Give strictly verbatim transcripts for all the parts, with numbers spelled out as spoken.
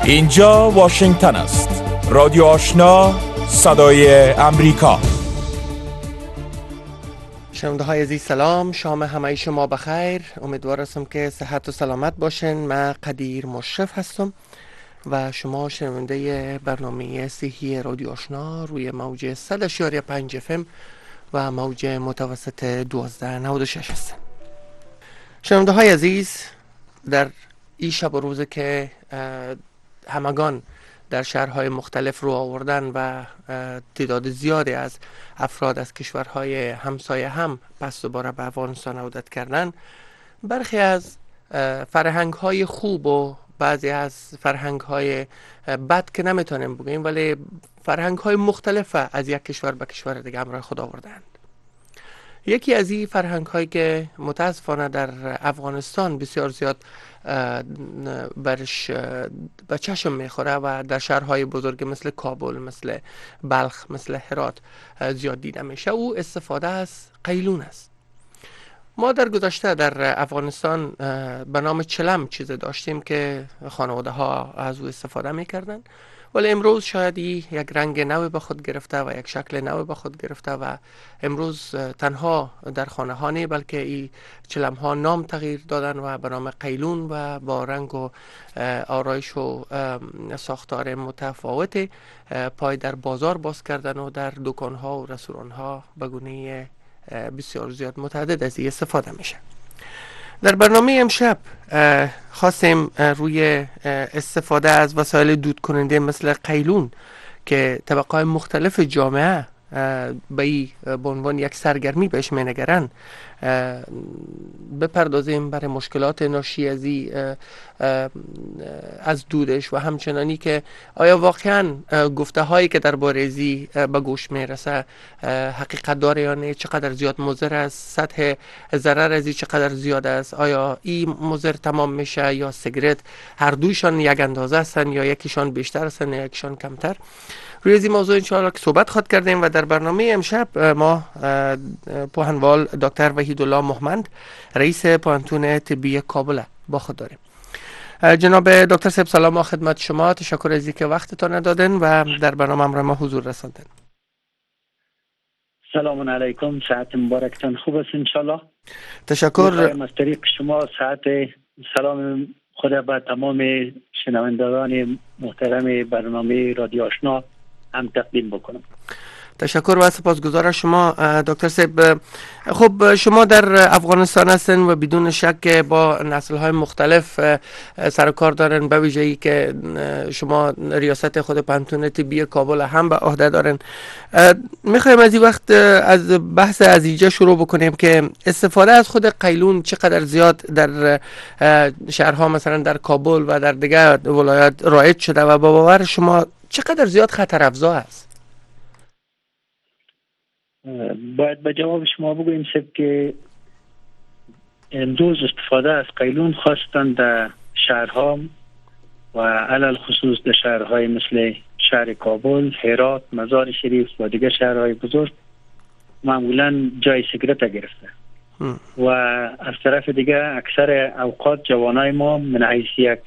اینجا واشنگتن است. رادیو آشنا، صدای امریکا. شنونده های عزیز سلام، شام همه شما بخیر. امیدوار هستم که صحت و سلامت باشین. من قدیر مشرف هستم و شما شنونده برنامه صحی رادیو آشنا روی موج صد و شش و پنج اف ام و موج متوسط دوازده نود و شش هستن. شنونده های عزیز، در این شب و روزه که همگان در شهرهای مختلف رو آوردن و تعداد زیادی از افراد از کشورهای همسایه هم پس دوباره به افغانستان عودت کردن، برخی از فرهنگ های خوب و بعضی از فرهنگ های بد که نمیتونیم بگیم، ولی فرهنگ های مختلف از یک کشور به کشور دیگه همراه خود آوردند. یکی از این فرهنگ هایی که متاسفانه در افغانستان بسیار زیاد برش به چشم میخوره و در شهرهای بزرگ مثل کابل، مثل بلخ، مثل هرات زیاد دیده میشه، او استفاده از قیلون است. ما در گذشته در افغانستان به نام چلم چیز داشتیم که خانواده ها از او استفاده میکردن، ولی امروز شاید یک رنگ نو به خود گرفته و یک شکل نو به خود گرفته و امروز تنها در خانه ها نه بلکه این چلم ها نام تغییر دادن و به نام قیلون و با رنگ و آرایش و ساختار متفاوت پای در بازار باز کردن و در دکان ها و رستوران ها به گونه بسیار زیاد متعدد از این استفاده میشه. در برنامه امشب خواستیم روی استفاده از وسایل دود کننده مثل قیلون که طبقات مختلف جامعه به ای به عنوان یک سرگرمی بهش مینگرن بپردازیم برای مشکلات ناشی از از دودش و همچنانی که آیا واقعا گفته هایی که درباره ازی به گوش میرسه حقیقت داره یا نه، چقدر زیاد مضر است، سطح ضرر ازی چقدر زیاد است، آیا این مضر تمام میشه یا سیگرت، هر دویشان یک اندازه هستن یا یکیشان بیشتر هستن یا یکیشان کمتر. روی این موضوع انشاءالله که صحبت خواهد کردیم و در برنامه امشب ما پوهنوال دکتر وحیدالله محمد رئیس پوهنتون طبی کابل با خود داریم. جناب دکتر صاحب سلام خدمت شما، تشکر از اینکه وقتتان دادن و در برنامه امر ما حضور رساندن. سلام علیکم، ساعت مبارکتان خوب است انشاءالله. تشکر از طریق شما ساعت سلام خدا به تمام شنوندگان محترم برنامه رادیو آشنا هم تقدیم بکنم. تشکر و سپاسگزار شما دکتر صاحب. خب شما در افغانستان هستن و بدون شک با نسل‌های مختلف سر و کار دارن، به ویژه‌ای که شما ریاست خود پوهنتون طبی کابل هم به عهده دارن. میخوایم از این وقت از بحث از اینجا شروع بکنیم که استفاده از خود قیلون چقدر زیاد در شهرها مثلا در کابل و در دیگر ولایات رایج شده و با باور شما چقدر زیاد خطر افزا است؟ باید به جواب شما بگویم سب که امروز استفاده از قیلون خواستن در شهرها و علل خصوص در شهرهای مثل شهر کابل، هرات، مزار شریف و دیگر شهرهای بزرگ معمولا جای سیگرت گرفته و از طرف دیگر اکثر اوقات جوانای ما من حیث یک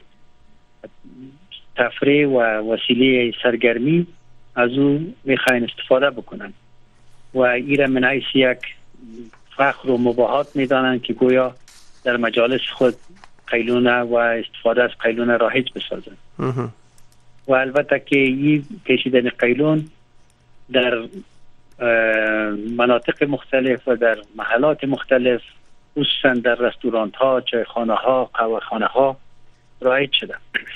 تفریح و وسیله سرگرمی از او میخواین استفاده بکنن و ایره من حیث یک فخر و مباهات میدانند که گویا در مجالس خود قیلونه و استفاده از قیلونه رایج بسازند. و البته که این کشیدن قیلون در مناطق مختلف و در محلات مختلف خصوصا در رستوران ها، چایخانه ها، قهوه خانه ها رایج شده.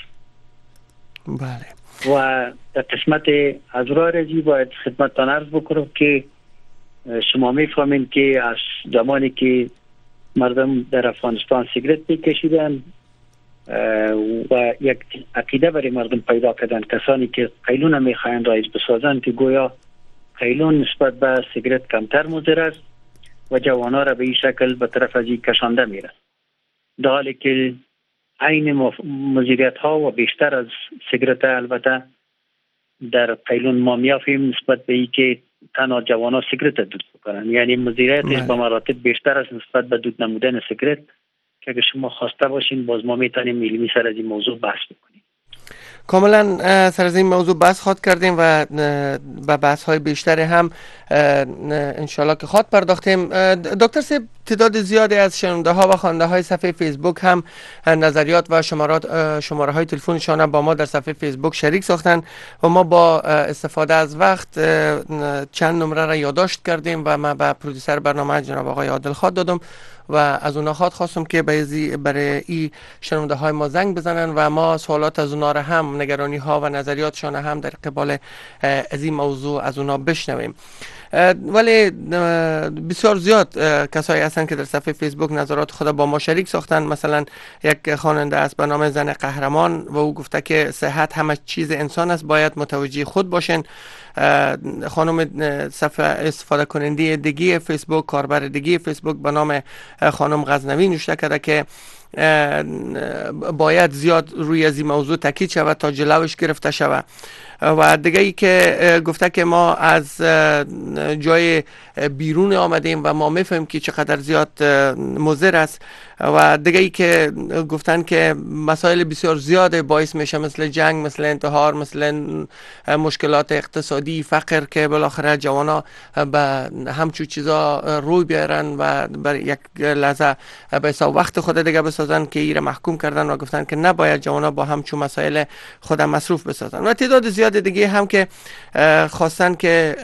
بله. و در قسمت از راه رزی باید خدمتتان عرض بکنم که شما میفهمین که از زمانی که مردم در افغانستان سیگرت میکشیدن و یک عقیده برای مردم پیدا کردن کسانی که قیلون میخواین رایج بسازن که گویا قیلون نسبت به سیگرت کمتر مضر است و جوانا را به این شکل به طرف از این کشانده میره، در حالی که عین مضریت ها و بیشتر از سیگرت البته در قیلون ما میافیم نسبت به این که تنها جوانا سیگرت دود بکنن، یعنی مضریتش به مراتب بیشتر است نسبت به دود نمودن سیگرت که اگه شما خواسته باشین باز ما میتونیم علمی سر از این موضوع بحث بکنیم. کاملا سر از این موضوع بحث خواهد کردیم و به بحث های بیشتر هم انشالله که خواهد پرداختیم. دکتر صاحب، تعداد زیادی از شنونده ها و خواننده های صفحه فیسبوک هم نظریات و شمارات شماره های تلفنشان با ما در صفحه فیسبوک شریک ساختن و ما با استفاده از وقت چند نمره را یادداشت کردیم و ما به پرودوسر برنامه جناب آقای عادل خواهد دادم و از اونها خواهد خواستم که برای این شنونده های ما زنگ بزنن و ما سوالات از اونها را هم، نگرانی ها و نظریاتشان هم در قبال از این موضوع از اونها بشنویم. ولی بسیار زیاد کسایی هستند که در صفحه فیسبوک نظرات خود با ما شریک ساختن. مثلا یک خواننده است به نام زن قهرمان و او گفته که صحت همه چیز انسان است، باید متوجه خود باشین. خانم صفحه استفاده کننده دیگه فیسبوک، کاربر دیگه فیسبوک به نام خانم غزنوی نوشته کرده که باید زیاد روی از این موضوع تاکید شود تا جلوش گرفته شود. و دیگه ای که گفته که ما از جای بیرون آمدیم و ما میفهمیم که چقدر زیاد مضر است. و دیگه ای که گفتن که مسائل بسیار زیاده باعث میشه، مثل جنگ، مثل انتحار، مثل مشکلات اقتصادی، فقر، که بالاخره جوانا به همچون چیزا روی بیارن و بر یک لحظه به حساب وقت خود دیگه بسازن که ایره محکوم کردن و گفتن که نباید جوانا با همچون مسائل خود مصروف بسازن. و تعداد زیاد دیگه هم که خواستن که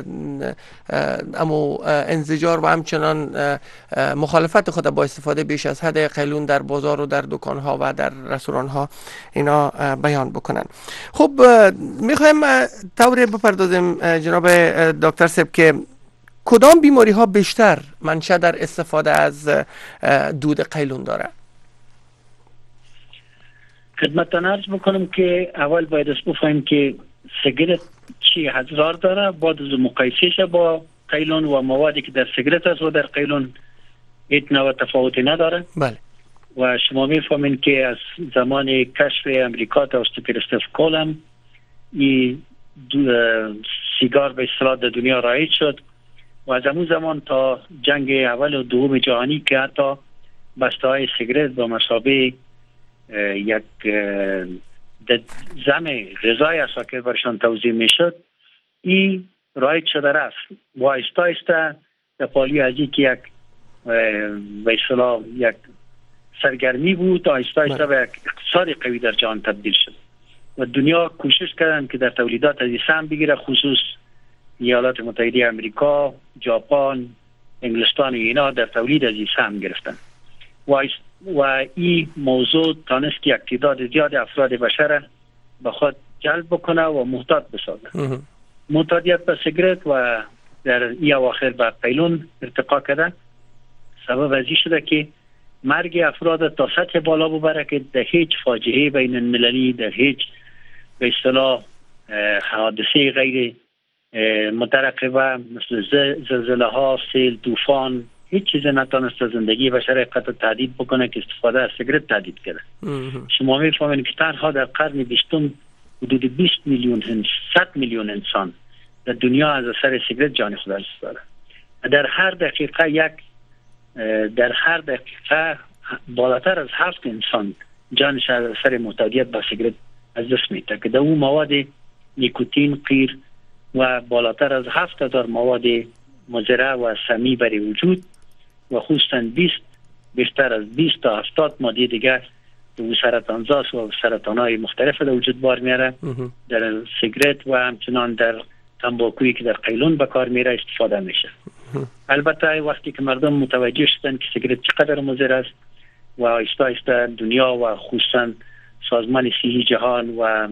امو انزجار و همچنان مخالفت خود با استفاده بیش از حد قیلون در بازار و در دکانها و در رستورانها اینا بیان بکنن. خب میخوایم طوری بپردازیم جناب دکتر صاحب که کدام بیماری ها بیشتر منشأ در استفاده از دود قیلون داره؟ خدمتتان عرض بکنم که اول باید اسم بفهمیم که سیگرت چی اضرار داره، بعد از مقایسهش با قیلون و موادی که در سیگرت است و در قیلون هیچ نوع تفاوتی نداره. بله. و شما میفهمین که از زمان کشف امریکا توسط کریستوف کولم این سیگار به اصطلاح در دنیا رایج شد و از اون زمان تا جنگ اول و دوم جهانی که حتی بسته های سیگرت به مثابه یک زم غذای است که برشان توزیع میشد، این رایج شده رفت و آهسته آهسته در پالی از این که یک به اصطلاح یک سرگرمی بود، آهسته آهسته به یک اقتصاد قوی در جهان تبدیل شد و دنیا کوشش کردن که در تولیدات از این سهم بگیره، خصوص ایالات متحده امریکا، ژاپن، انگلستان و اینا در تولید از این سهم گرفتن و و این موضوع تانست که یک تعداد زیاد افراد بشر به خود جلب بکنه و محتاط بسازه. معتادیت به سیگرت و در این اواخر به قیلون ارتقا کرده، سبب ازی شده که مرگ افراد تا سطح بالا ببره که در هیچ فاجعه بین المللی، در هیچ به اصطلاح حادثه غیر مترقبه مثل زلزله ها، سیل، طوفان، هیچ چیز نتونست زندگی بشر قطع تهدید بکنه که استفاده از سیگرت تهدید کرده. شما میفهمید که تنها در قرن بیستم حدود بیست میلیون صد میلیون انسان در دنیا از اثر سیگرت جان خود از دست داره. در هر دقیقه یک در هر دقیقه بالاتر از هفت انسان جانش از اثر معتادیت به سیگرت از دست میده که در اون مواد نیکوتین، قیر و بالاتر از هفت هزار مواد مضر و سمی برای وجود و خصوصا بیست بیشتر از بیست تا هفتاد ماده دیگر و سرطانزاست و سرطانهای مختلف در وجود بار میاره در سیگرت و همچنان در تنباکویی که در قیلون به کار میره استفاده میشه. البته وقتی که مردم متوجه شدن که سیگرت چقدر مضر است و آهسته آهسته دنیا و خصوصا سازمان صحی جهان و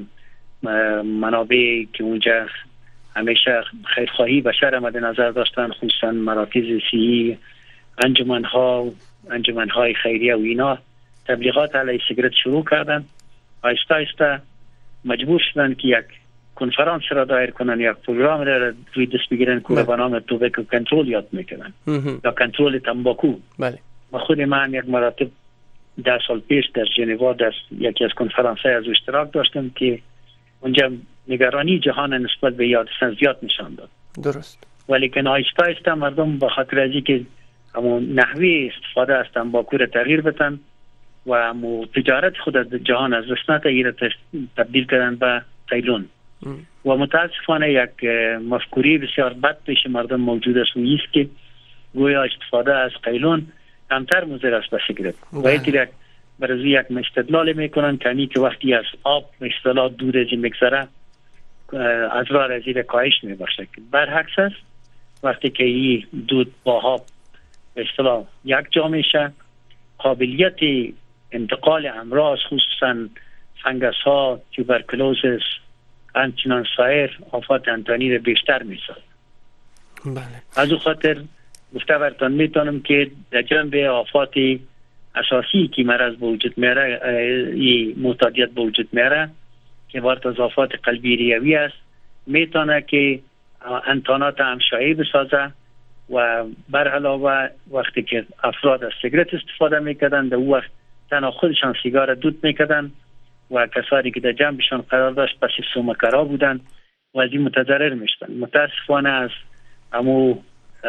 منابعی که اونجا همیشه خیرخواهی بشر مد نظر داشتن، خصوصا مراکز صحی، انجمنها انجمنهای خیریه و اینا تبلیغات علیه سیگرت شروع کردن. آهسته آهسته مجبور شدن که یک کنفرانس را دایر کنن، یک پروگرام را روی دست بگیرن که به نام توباکو کنترل یاد میکنن یا کنترل تنباکو. بله. و خود من یک مراتب ده سال پیش در ژنوا در یکی از کنفرانس های از اشتراک داشتم که اونجا نگرانی جهان نسبت به یاد زیاد نشان داد. درست. ولی که آهسته آهسته مردم به خاطر از اینکه همون نحوه استفاده از تنباکو را تغییر بدن و مو تجارت خود از جهان از رسنت ایره تبدیل کردن به قیلون و متاسفانه یک مفکوری بسیار بد پیش مردم موجود است و ایست که گویا استفاده از قیلون کمتر مضر است به سیگرت و اینطور برای یک استدلال میکنن که که وقتی از آب مثلا دود از میگذره اضرار از این کاهش میباشه. برعکس است، وقتی که این دود با آب به اصطلاح یک جا میشه قابلیت انتقال امراض خصوصا فنگس ها، توبرکلوزس، همچنان سایر آفات انتانی را بیشتر میسازد. بله. از او خاطر گفته برتان میتونم که در جنب آفات اساسی که مرض به وجود میاره، این معتادیت به وجود میاره که وارد از آفات قلبی ریوی است، میتونه که انتانات همشایی بسازه و بر علاوه وقتی که افراد از سیگرت استفاده میکردن در وقت تنها خودشان سیگار دود میکردن و کسانی که در جنبشان قرار داشت پس سومکرا بودن و از این متضرر میشدن. متاسفانه از امو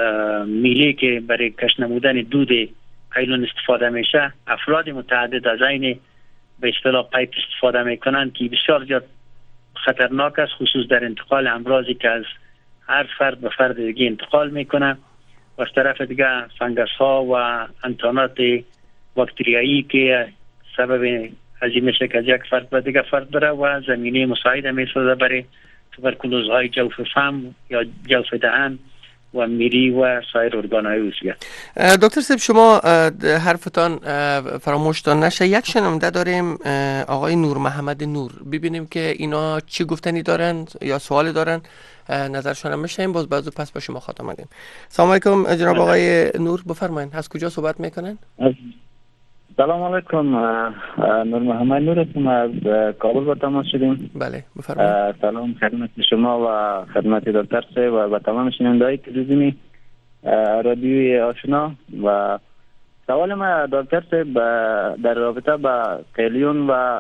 میله که برای کش نمودن دود قیلون استفاده میشه، افراد متعدد از این به اصطلاح پایپ استفاده میکنن که بسیار زیاد خطرناک است، خصوص در انتقال امراضی که از هر فرد به فرد دیگه انتقال میکنه و از طرف دیگه فنگس ها و انتانات باکتریایی که سبب از این میشه که از یک فرد به دیگه فرد بره و زمینه مساعده میسازه برای توبرکلوز های جوف فم یا جوف دهن و میری و سایر ارگانهای عضویه. دکتر صاحب شما حرفتان فراموشتان نشه، یک شنونده داریم آقای نور محمد نور، ببینیم که اینا چی گفتنی دارن یا سوالی دارن، نظرشون هم میشنیم، باز بعضو پس با شما خاتم آمدیم. سلام علیکم جناب آقای نور، بفرمایید از کجا صحبت میکنن؟ سلام علیکم، نور محمد نور هستم، از کابل با تماس شدیم. بله بفرمایید. سلام خدمت شما و خدمت دکتر صاحب و با تمام شنونده‌های تلویزیونی رادیوی آشنا. و سوال ما دکتر صاحب در رابطه با قیلون و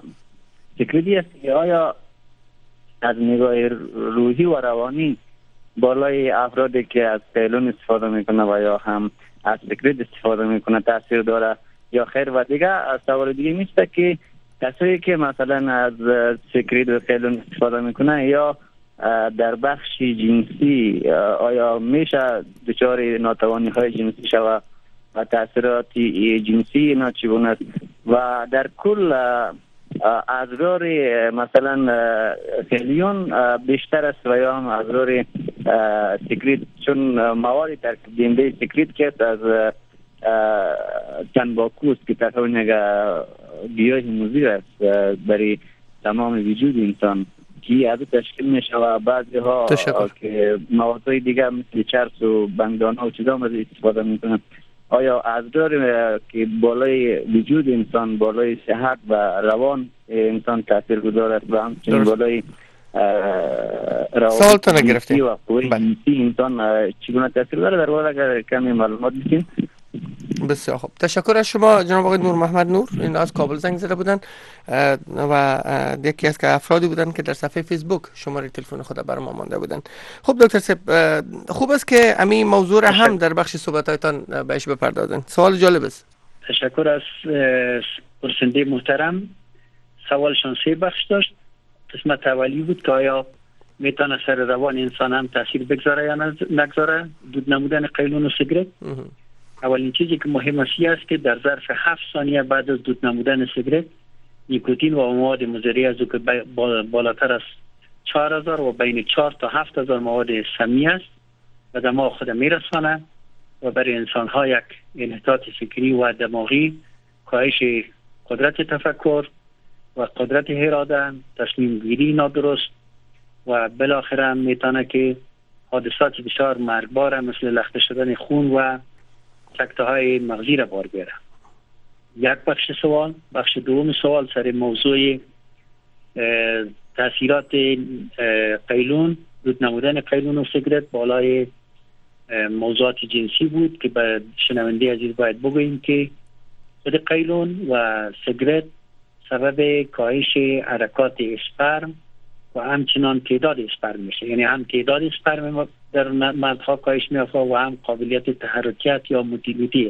سیگرتی است که آیا از نگاه روحی و روانی بالای افرادی که از قیلون استفاده میکنه و یا هم از سیگرت استفاده میکنه تاثیر داره یا خیر؟ و دیگه سوال دیگه میشه که کسایی که مثلا از سیگرت و قیلون استفاده میکنه یا در بخش جنسی آیا میشه دچار ناتوانی های جنسی شود و تاثیرات جنسی اینا چگونه است؟ و در کل اضرار مثلا قیلون بیشتر است و یا هم اضرار سیگرت، چون مواد ترکیب دهنده سیگرت که از تنباکو است که تقریبا گیاه مضر است برای تمام وجود انسان که از تشکیل میشه و بعضی ها که موادهای دیگه مثل چرس و بنگدانه و چیزا از استفاده میکنن. آیا اضرار که بالای وجود انسان، بالای صحت و روان انسان تاثیر گذار است و همچنین بالای سوال تو نگرفتیم و قوی جنسی انسان چگونه تاثیر داره؟ در واقع اگر کمی معلومات بدین. بسیار خوب، تشکر از شما جناب آقای نور محمد نور. این از کابل زنگ زده بودن و یکی از که افرادی بودن که در صفحه فیسبوک شماره تلفن خود برای ما مانده بودن. خب دکتر صاحب خوب است که امی موضوع را هم در بخش صحبتایتان بهش بپردازن. سوال جالب است. تشکر از پرسنده محترم. سوالشان سه بخش داشت. قسمت اولی بود که آیا میتونه سر روان انسان هم تاثیر بگذاره یا نگذاره دود نمودن قیلون و سیگرت؟ اولین چیزی که مهم است که در ظرف هفت ثانیه بعد از دود نمودن سیگرت نیکوتین و مواد مضر از که بالاتر از چهار هزار و بین چهار تا هفت هزار مواد سمی است و دماغ خود میرسانه و برای انسان ها یک انحطاط فکری و دماغی، کاهش قدرت تفکر و قدرت اراده، تصمیم گیری نادرست و بالاخره میتونه که حادثات بسیار مرگبار مثل لخته شدن خون و سکته های مغزی را بار بیاره. یک بخش سوال. بخش دوم سوال سر موضوع تاثیرات قیلون، دود نمودن قیلون و سیگرت بالای موضوعات جنسی بود که به شنونده عزیز باید بگوییم که خود قیلون و سیگرت سبب کاهش حرکات اسپرم و همچنان تعداد اسپرم میشه، یعنی هم تعداد اسپرم در مردها کاهش میافته و هم قابلیت تحرکیت یا موتیلیتی از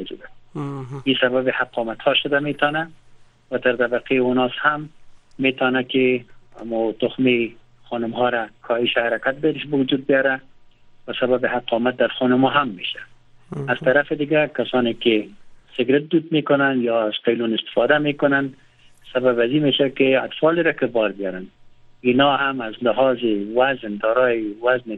این سبب حقامت ها شده میتونه و در طبقه اوناس هم میتونه که مو تخمی خانم ها را کاهش حرکت برش وجود بیاره و سبب حقامت در خانم ها هم میشه. از طرف دیگه کسانی که سیگرت دود میکنن یا از قیلون استفاده میکنن سبب ازی میشه که اطفال را که بار بیارن. اینا هم از لحاظ وزن دارای وزن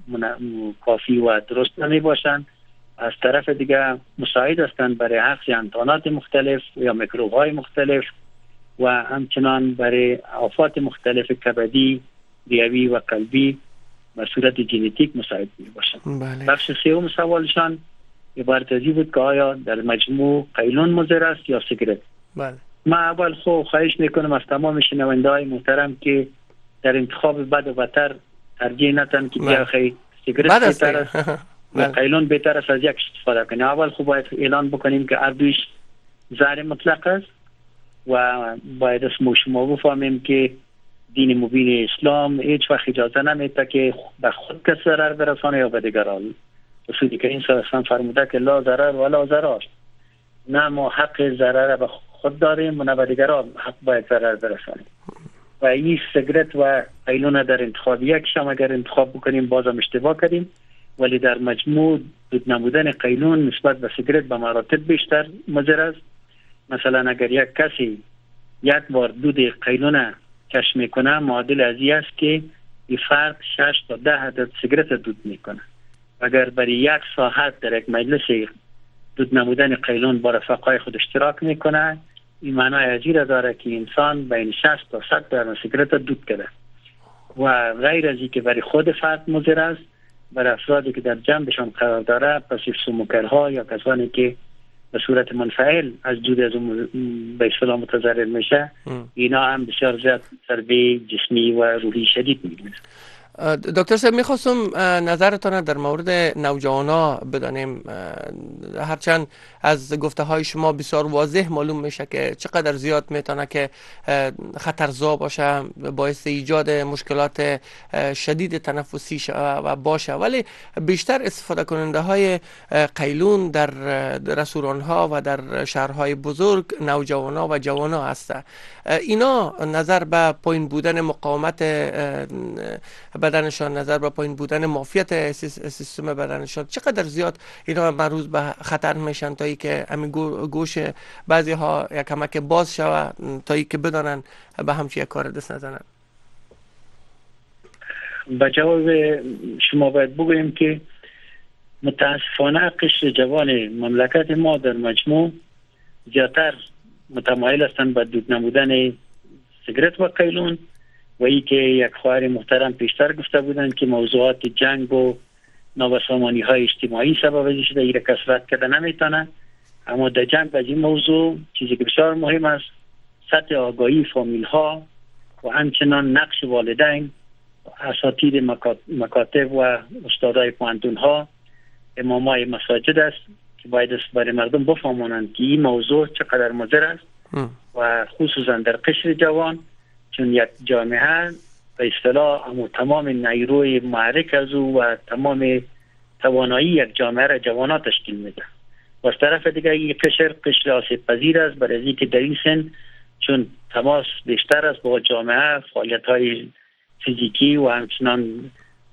کافی و درست نمی باشند. از طرف دیگه مساعد هستند برای حفظ انتانات مختلف یا میکروب های مختلف و همچنان برای آفات مختلف کبدی، ریوی و قلبی و صورت ژنتیک مساعد می باشند. بله. بخش سوم سوالشان عبارت ازی بود که آیا در مجموع قیلون مضر است یا سیگرت؟ بله. ما اول خو خواهش میکنم از تمام شنونده های محترم که در انتخاب بد و بدتر ترجیح ندن که بیا خیلی سیگرت بهتر است و قیلون بهتر است از یک استفاده کنیم. اول خو باید اعلان بکنیم که هر دویش زهر مطلق است و باید اسم شما بفهمیم که دین مبین اسلام هیچ وقت اجازه نمیده که به خود کس ضرر برسانه یا به دیگران. رسول کریم صلی الله علیه و آله فرموده که لا ضرر ولا ضرار. نه ما حق ضرر به خود داریم و نه به دیگران حق باید ضرر برسانیم. و این سیگرت و قیلون در انتخاب یکشم اگر انتخاب بکنیم بازم اشتباه کردیم، ولی در مجموع دود نمودن قیلون نسبت به سیگرت به مراتب بیشتر مضر است. مثلا اگر یک کسی یک بار دود قیلون کش میکنه معادل ازی است که این فرد شش تا ده عدد سیگرت دود میکنه. اگر برای یک ساعت در یک مجلس دود نمودن قیلون با رفقای خود اشتراک میکنه، این معنای ازی را داره که انسان بین شصت تا صد تا سیگرت دود کرده و غیر ازی که برای خود فرد مضر است، برای افرادی که در جنبشان قرار داره پس سموکرها یا کسانی که به صورت منفعل از دود از به اصطلاح متضرر میشه، اینا هم بسیار زیاد ضربه جسمی و روحی شدید میگیرند. دکتر صاحب میخواستم نظرتان در مورد نوجوانا بدانیم، هرچند از گفته های شما بسیار واضح معلوم میشه که چقدر زیاد میتونه که خطرزا باشه، باعث ایجاد مشکلات شدید تنفسی و باشه، ولی بیشتر استفاده کننده های قیلون در رستوران ها و در شهرهای بزرگ نوجوانا و جوانا هسته. اینا نظر به پایین بودن مقاومت بدنشان، نظر به پایین بودن معافیت سیستم بدنشان، چقدر زیاد اینا معرض به خطر میشن تا ای که همین گوش بعضی ها یک کمک باز شوه تا ای که بدانن به همچین کار دست نزنن. با جواب شما باید بگویم که متاسفانه قشر جوان مملکت ما در مجموع زیادتر متمایل هستند به دود نمودن سیگرت و قیلون و ای که یک خواهر محترم پیشتر گفته بودند که موضوعات جنگ و نابسامانی های اجتماعی سبب شده ایره کسرت کرده نمیتونه. اما در جنگ از این موضوع چیزی که بسیار مهم است سطح آگاهی فامیل ها و همچنان نقش والدین، اساتید مکاتب و استادای پوهنتون ها، امامای مساجد است که باید برای مردم بفهمونند که این موضوع چقدر مضر است و خصوصا در قشر جوان، چون یک جامعه به اصطلاح تمام نیروی محرک از او و تمام توانایی یک جامعه را جوانان تشکیل میده. و از طرف دیگه این قشر قشر آسیب پذیر است برای اینکه در این سن چون تماس بیشتر است با جامعه، فعالیت های فیزیکی و همچنان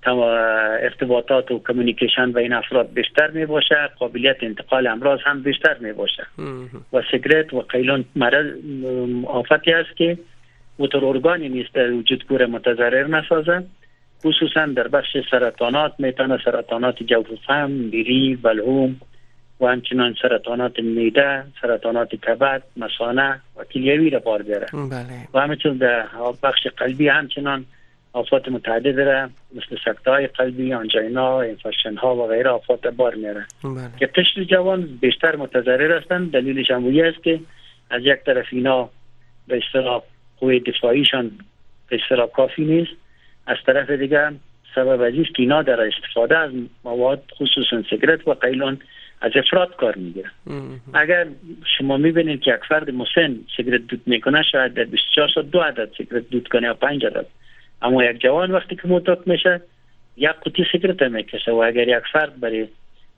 ارتباطات و کمیونیکیشن بین افراد بیشتر می باشه، قابلیت انتقال امراض هم بیشتر می باشه و سیگرت و قیلون مرض آفتی است که موتور ارگانی نیست در وجود کور متضرر نسازه. خصوصا در بخش سرطانات میتونه سرطانات جوف فم، بیری، بلعوم و همچنان سرطانات معده، سرطانات کبد، مثانه و کلیوی را بار بیاره. بله. و همچنان در بخش قلبی همچنان آفات متعدد را مثل سکته‌های قلبی، آنژینا، انفکشن ها و غیره آفات بار میاره. بله. که قشر جوان بیشتر متضرر هستند. دلیلش هم است که از یک طرف اینا به اصطلاح قوه دفاعیشان به اصطلاح کافی نیست، از طرف دیگه سبب ازیست که اینا در استفاده از مواد خصوصا سیگرت و قیلون از افراد کار میگیره. اگر شما میبینید که یک فرد مسن سیگرت دود میکنه شاید در بیست و چهار ساعت دو عدد سیگرت دود کنه یا پنج عدد، اما یک جوان وقتی که معتاد میشه یک قوطی سیگرت میکشه و اگر یک فرد برای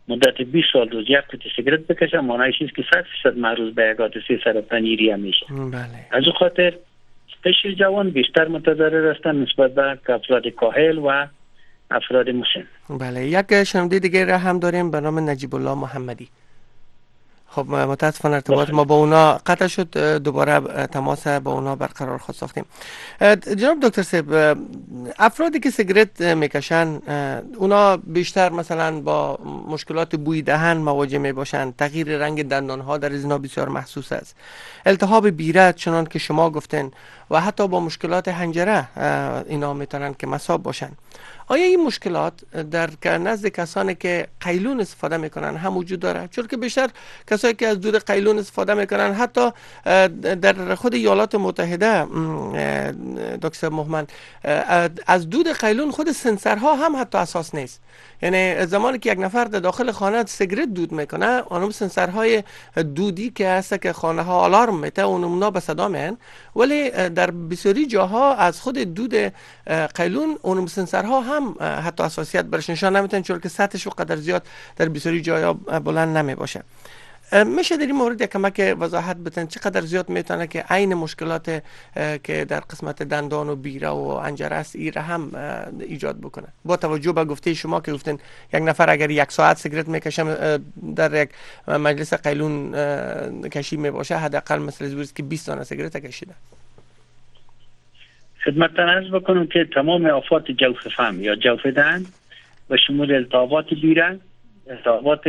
مدت بیست سال روز یک قطعه سیگرت بکشه معنیش است که صد درصد معرض به یک حادثه سرطانی ریه میشه. بله. از او خاطر قشر جوان بیشتر متضرر هستند نسبت به افراد کاهل و افراد مسن. بله. یک شنونده دیگه را هم داریم به نام نجیب الله محمدی. خب متاسفانه ارتباط ما با اونا قطع شد، دوباره تماس با اونا برقرار خود ساختیم. جناب دکتر صاحب، افرادی که سیگرت میکشن اونا بیشتر مثلا با مشکلات بوی دهن مواجه می باشن، تغییر رنگ دندان ها در اینا بسیار محسوس است، التهاب بیره چنان که شما گفتین و حتی با مشکلات حنجره اینا میتونن که مصاب باشن. آیا این مشکلات در نزد کسانی که قیلون استفاده میکنن هم وجود داره؟ چون که بیشتر کسایی که از دود قیلون استفاده میکنن حتی در خود ایالات متحده دکتر محمد از دود قیلون خود سنسرها هم حتی اساس نیست. یعنی زمانی که یک نفر در داخل خانه سیگرت دود میکنه اونم سنسرهای دودی که هست که خانه ها آلارم میته اونم به صدا میان، ولی در بسیاری جاها از خود دود قیلون اونم سنسرها هم حتی اساسیت برش نشان نمیتن چون که سطحش و قدر زیاد در بسیاری جاها بلند نمی باشه. میشه در این مورد یک کمک وضاحت بتن چقدر زیاد میتونه که عین مشکلات که در قسمت دندان و بیره و انجره است ایره هم ایجاد بکنه، با توجه به گفته شما که گفتن یک نفر اگر یک ساعت سیگرت میکشه در یک مجلس قیلون کشی میباشه حداقل مثل زوریست که بیست دانه سیگرت کشیده. خدمتتان عرض بکنم که تمام آفات جوف فم یا جوف دهن به شمول التهابات بیره، التهابات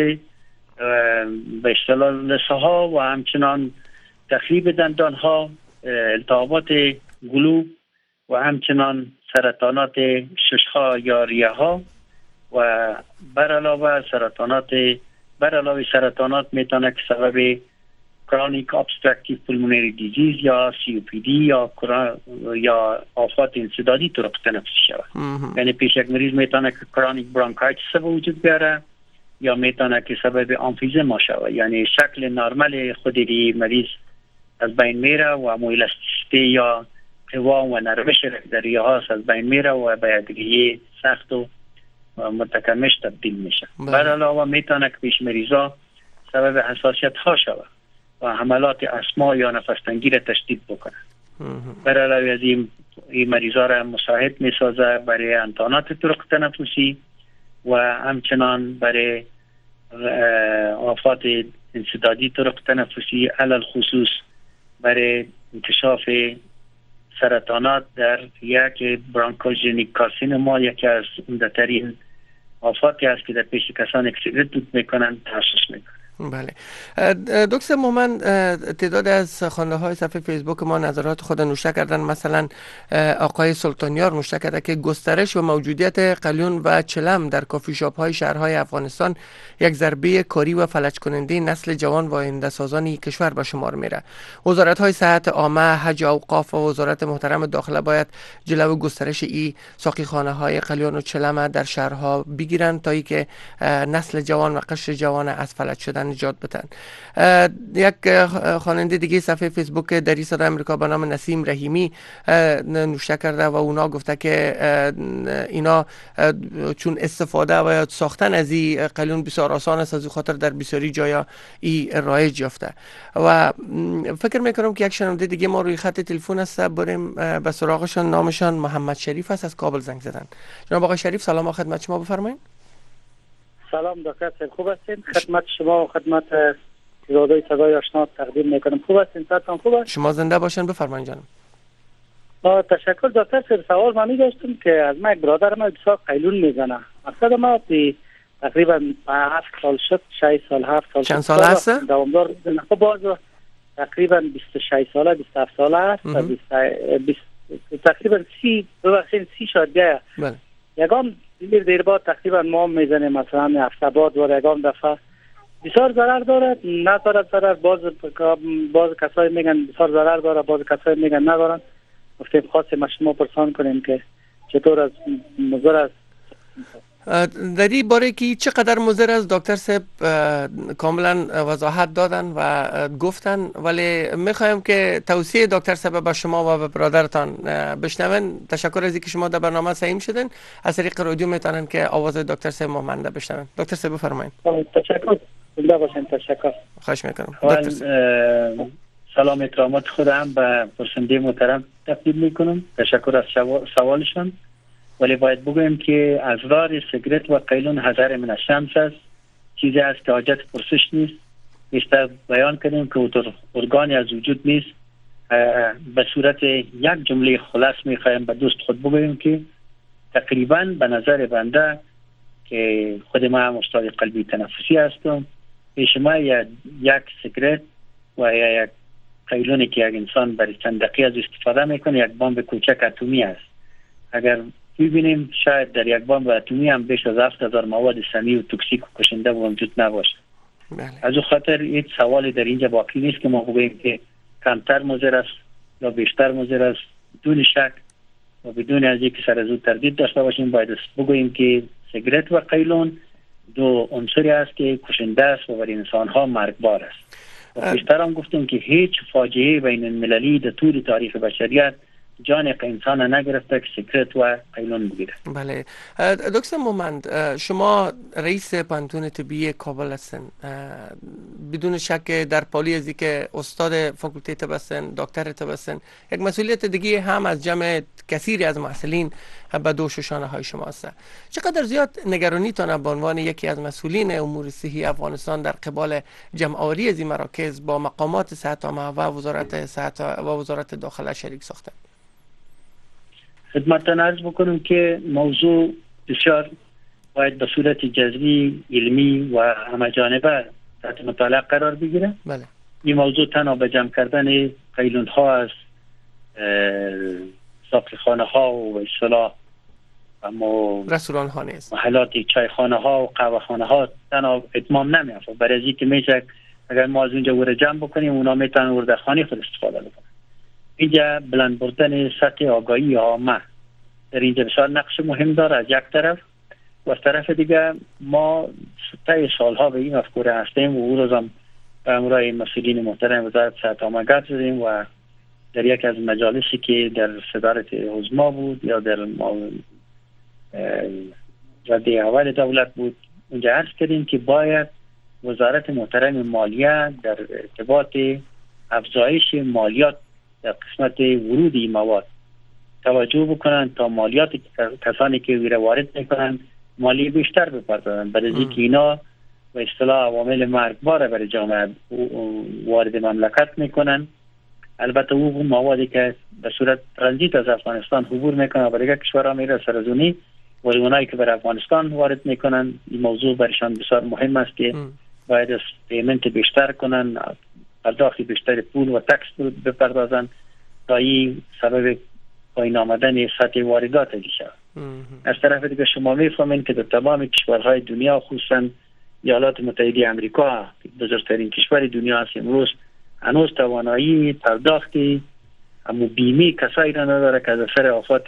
به اصطلاح لثه ها و همچنان تخریب دندان ها، التهابات گلو و همچنان سرطانات ششها یا ریه ها و بر علاوه سرطانات بر علاوه سرطانات میتونه که سبب کرونیک ابستراکتیو پولمونری دیزیز یا سی او پی دی یا یا آفات انسدادی طرق تنفسی شود. یعنی پیش یک مریض میتونه که کرونیک برانکایتس به وجود بیاره یا میتونه که سبب امفیزما شود، یعنی شکل نرمال خودی مریض از بین میره و مویلاستیسیته یا قوا و نرمش در ریه ها از بین میره و به ریه سخت و متکمش تبدیل میشه. بر علاوه میتونه که پیش مریضا سبب حساسیت ها شود و حملات اسما یا نفس تنگی را تشدید بکنه. بر علاوه از این این مریضا را مساعد میسازه برای انتانات طرق تنفسی و همچنان برای آفات انسدادی طرق تنفسی، علل خصوص برای انکشاف سرطانات در یک برانکوژنیک کارسینوما، یکی از عمده‌ترین آفاتی است که در پیش کسانی که سیگرت دود میکنن تشخیص میکنن. بله. دکتر مومن، تعداد از خواننده های صفحه فیسبوک ما نظرات خود نوشته کردن. مثلا آقای سلطانیار نوشته کرده که گسترش و موجودیت قلیون و چلم در کافی شاپ های شهرهای افغانستان یک ضربه کاری و فلج کننده نسل جوان و آینده سازان کشور به شمار میره. وزارت های صحت عامه، حج، اوقاف و وزارت محترم داخله باید جلو گسترش ای ساقی خانه های قلیون و چلم در شهرها بگیرن تا ای که نسل جوان و قشر جوان از فلج شدن نجات بدن. یک خواننده دیگه صفحه فیسبوک دری صدای امریکا به نام نسیم رحیمی نوشته کرده و اونا گفته که اینا چون استفاده و ساختن از این قلیون بسیار آسان است، از خاطر در بسیاری جایا ای رایج یافته. و فکر میکنم که یک شنونده دیگه ما روی خط تلفن است، بریم به سراغشان. نامشان محمد شریف است، از کابل زنگ زدن. جناب آقای شریف سلام خدمت شما، بفرمایید. سلام دکتر صاحب، خوب هستین؟ خدمت شما و خدمت رادیوی صدای آشنا تقدیم میکنم. خوب هستین؟ صحتتان خوب است؟ شما زنده باشین، بفرمایید جانم. با تشکر دکتر صاحب. سوال ما می‌داشتم که از من یک برادر ما بسیار قیلون میزنه. مقصد ما تقریبا هفت سال شد، شش سال هفت سال. چند سال هست؟ دوامدار میزنه. خب باز تقریبا بیست و شش ساله بیست و هفت ساله است. بیست تقریبا سی ببخشید سی شد گه. بله. یگان دیر دیر بعد تقریبا ما میزنیم، مثلا هفته بعد و یگان دفعه بسیار ضرر دارد، ندارد ضرر. باز باز کسایی میگن بسیار ضرر داره، باز کسایی میگن ندارن. گفتیم خواستیم شما پرسان کنیم که چطور از مضر است. در این باره که چقدر مضر است دکتر صاحب کاملا وضاحت دادن و گفتن، ولی میخوایم که توصیه دکتر صاحب به شما و به برادرتان بشنون. تشکر از اینکه شما در برنامه سهیم شدین. از طریق رادیو میتونن که آواز دکتر صاحب مانده بشنون. دکتر صاحب بفرمایید. تشکر. زنده باشین. تشکر. خواهش میکنم. سلام اکرامات خودم به پرسنده محترم تقدیم میکنم. تشکر از سوالشان. ولی باید بگویم که اضرار سیگارت و قیلون حذر من الشمس است، چیزی است که حاجت پرسش نیست. بیشتر بیان کنیم که ارگانی از وجود نیست. به صورت یک جمله خلاص میخوایم به دوست خود بگویم که تقریبا به نظر بنده که خود ما هم استاد قلبی تنفسی هستم، پیش ما یک سیگارت و یا یک قیلونی که یک انسان برای چند دقیقه از استفاده میکنه یک بمب کوچک اتمی است. اگر ببینیم شاید در یک بمب اتمی هم بیش از هفت هزار مواد سمی و توکسیک و کشنده وجود نباشه. بله. از او خاطر هیچ سوالی در اینجا باقی نیست که ما بگوییم که کمتر مضر است یا بیشتر مضر است. بدون شک و بدون از اینکه سر از او تردید داشته باشیم باید بگوییم که سیگارت و قیلون دو عنصری است که کشنده است و برای انسان ها مرگبار است. و بیشتر هم گفتیم که هیچ فاجعه بین المللی در طول تاریخ بشریت جان انسان نگرفته که سیگارت و قیلون بگیره. بله. دکتر مومند، شما رئیس پانتون طبی کابل هستن. بدون شک در پالی ازی که استاد فاکولته طب هستن، دکتر طب هستن، یک مسئولیت دیگه هم از جمع کثیری از محصلین به دوش و شانه های شما هست. چقدر زیاد نگرانیتان به عنوان یکی از مسئولین امور صحی افغانستان در قبال جمع آوری از این مراکز با مقامات صحت عامه و وزارت صحت و وزارت داخله شریک ساختن؟ خدمتتان عرض بکنم که موضوع بسیار باید به صورت جزئی، علمی و همه جانبه تحت مطالعه قرار بگیره. بله. این موضوع تنها به جمع کردن قیلون ها از ساقیخانه ها و اصطلاح اما رستوران ها نیست، محلات چای خانه ها و قهوه خانه ها تنها اتمام نمیافته. برای اینکه میشه اگر ما از اونجا ور جمع بکنیم اونا میتونن ورده خانه خود استفاده بکنن. اینجا بلند بردن سطح آگاهی عامه در اینجا بسیار نقش مهم داره از یک طرف، و از طرف دیگه ما طی سالها به این مفکوره هستیم و او روز هم به امرای مسئولین محترم وزارت صحت عامه گپ زدیم و در یک از مجالسی که در صدارت حزما بود یا در رده اول دولت بود اونجا عرض کردیم که باید وزارت محترم مالیه در ارتباط افزایش مالیات در قسمت ورود این مواد توجه بکنن تا مالیات کسانی که ویره وارد میکنن مالی بیشتر بپردازن، برای اینکه اینا به اصطلاح عوامل مرگبار برای جامعه وارد مملکت میکنن. البته او موادی که به صورت ترانزیت از افغانستان عبور میکنن برای کشورها میره سرزونی، ولی اونایی که بر افغانستان وارد میکنن این موضوع برشان بسیار مهم است که باید از پیمنت بیشتر کنن، پرداخت بیشتر پول و تکس بپردازن تا این سبب پایین آمدن سطح واردات میشه. از طرف دیگه شما میفهمین که در تمام کشورهای دنیا خصوصا ایالات متحده آمریکا بزرگترین کشور دنیا است امروز هنوز توانایی پرداختی اما بیمه کسایی را نداره که از اثر آفات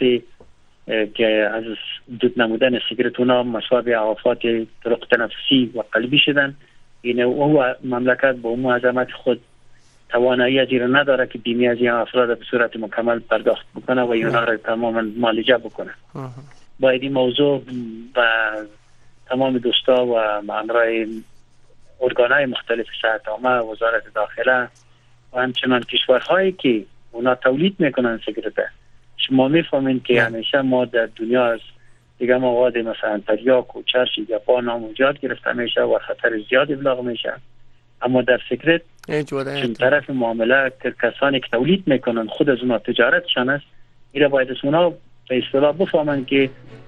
که از دود نمودن سیگارت اونا مصاب آفات طرق تنفسی و قلبی شدن. این او مملکت با اون عظمت خود توانایی از این نداره که بیمه از این افراد به صورت مکمل پرداخت بکنه و اینا را تماما معالجه بکنه. باید این موضوع با تمام دوستا و همراه ارگانهای مختلف صحت عامه، وزارت داخله و همچنان کشورهایی که اونا تولید میکنن سیگارت، شما میفهمین که همیشه ما در دنیا از دیگه مواد مثلا تریاک و چرش ژاپن هم ایجاد گرفته میشه و خطر زیاد ابلاغ میشه، اما در سیگارت چون طرف معامله که کسانی که تولید میکنن خود از اونا تجارتشان است، ایره باید از اونا به اصطلاح بفهمن که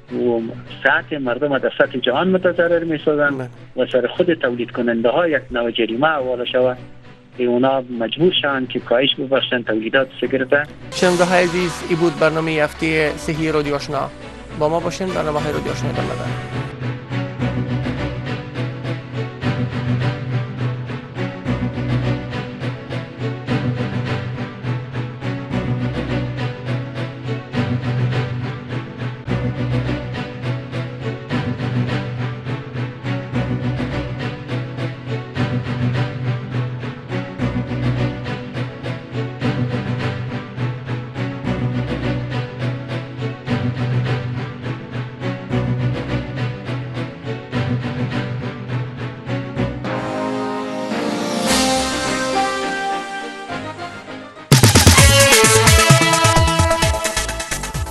صحت مردم در سطح جهان متضرر میسازن و سر خود تولید کننده ها یک نوع جریمه حواله شود که اونا مجبور شوند که کاهش ببخشن تولیدات سیگارت. شنونده های عزیز، این بود برنامه هفته صحی رادیو آشنا. با ما باشین. برنامه های رادیو آشنا ادامه داره.